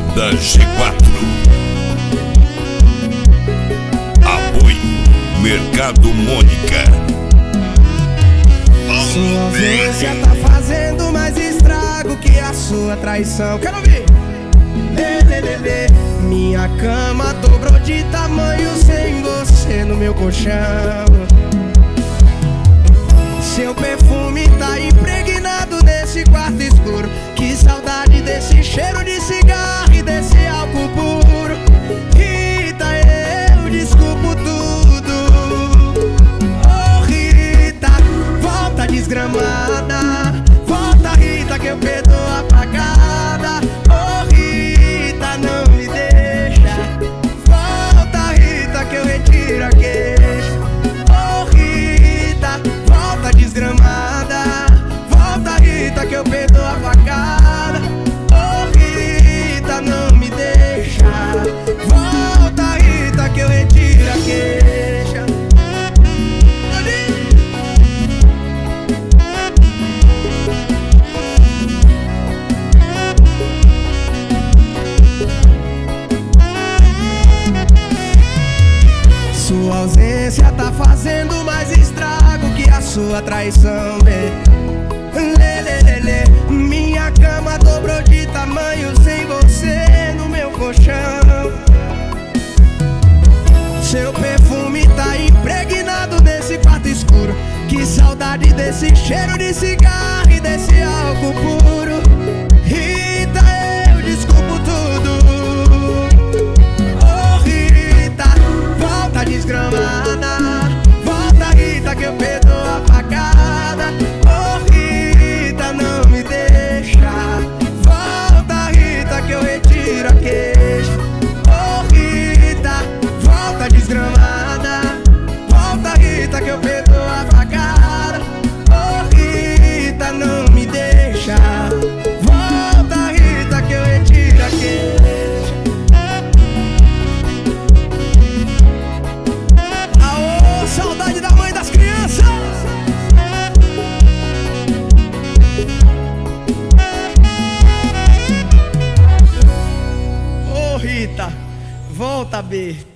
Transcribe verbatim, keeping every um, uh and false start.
Banda G quatro. Apoio Mercado Mônica. Sua ausência tá fazendo mais estrago que a sua traição. Quero ouvir! Lê, lê, lê, lê. Minha cama dobrou de tamanho sem você no meu colchão. Seu perfume tá impregnado nesse quarto escuro. Que saudade desse cheiro de cigarro e desse álcool puro. Rita, eu desculpo tudo. Oh Rita, volta desgramada. Volta Rita que eu perdoo a pagada. Oh Rita, não me deixa. Volta Rita que eu retiro a queixa. Oh Rita, volta desgramada. Volta Rita que eu perdoo a facada. Oh Rita, não me deixa. Volta Rita que eu retiro a queixa. Sua ausência tá fazendo mais estrago que a sua traição, lê, lê, lê, lê, lê. Minha cama dobrou de tamanho sem você no meu colchão. Seu perfume tá impregnado nesse quarto escuro. Que saudade desse cheiro de cigarro e desse álcool puro. Rita, eu desculpo tudo. Oh Rita, volta desgramada. Volta Rita que eu perdoo a facada. Oh Rita, não me deixa. Volta Rita que eu retiro a queixa. Oh Rita, volta desgramada. Volta Rita que eu perdoo a facada. Oh Rita, não me deixa. Volta Rita que eu retiro a queixa. Aô, saudade da mãe das crianças. Ô Rita, volta B.